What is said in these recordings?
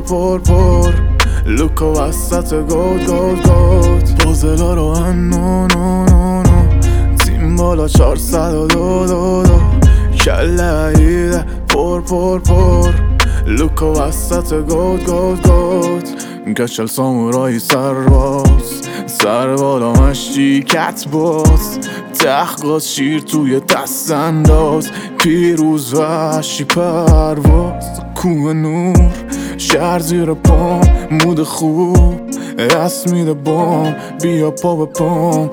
پر لوکا وسط گود بازلا رو نو تیم بالا 402 کله ایده پر لوکا وسط گود کچل سامورایی سر بالا مشتی کت باز تحقاز شیر توی دست انداز پیروز وحشی پرواز کوه نور شهر زیر پام مود خوب دست میده بام بیا پا به پام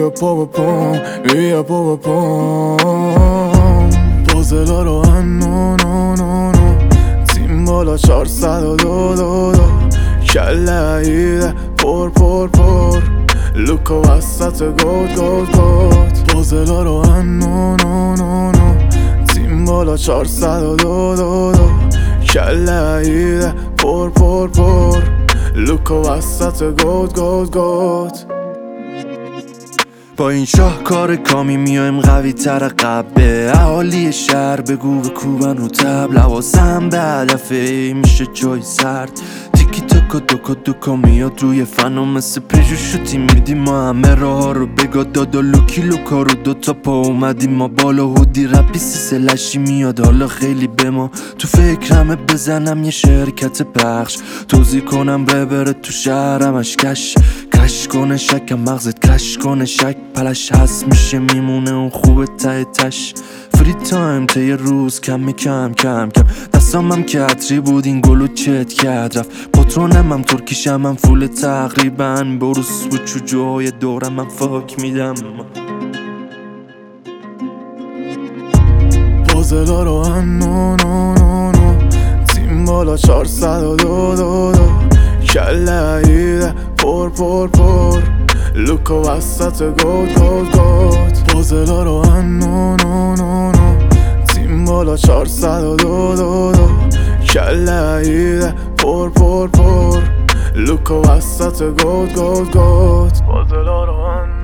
بازلا رو نو تیم بالا 402 کله ایده پر لوکا وسط گود بازلا رو نو تیم بالا 402 کله ایده پر لوکا وسط گود با این شاهکار کامی میایم قوی تر قبه اهالی شهر بگو بکوبن رو تبل حواسم به هدفه میشه جای سرد تیکی تاکا دوکا میاد روی فنا مثل پریجو شوتی میدیم ما همه راه ها رو بگا دادا لوکا رو دوتا پا اومدیم ما بالا هودی رپی سلشی میاد حالا خیلی به ما تو فکرمه بزنم یه شرکت پخش توضیح کنم بره تو شهرمش کش کنه شکم مغزت کش کنه شک پلش هست میشه میمونه اون خوبه ته تش فری تایم تا یه روز کم دستامم که عطری بود این گلو چت کرد رفت پاترونم هم ترکیشم هم فول تقریبا بروس و چوجوهای دورم من فاک میدم بازلا رو نو تیم بالا 402 کله ایده پر لوکا وسط گود بازلا رو نو تیم بالا 402 کله ایده پر لوکا وسط گود بازلا رو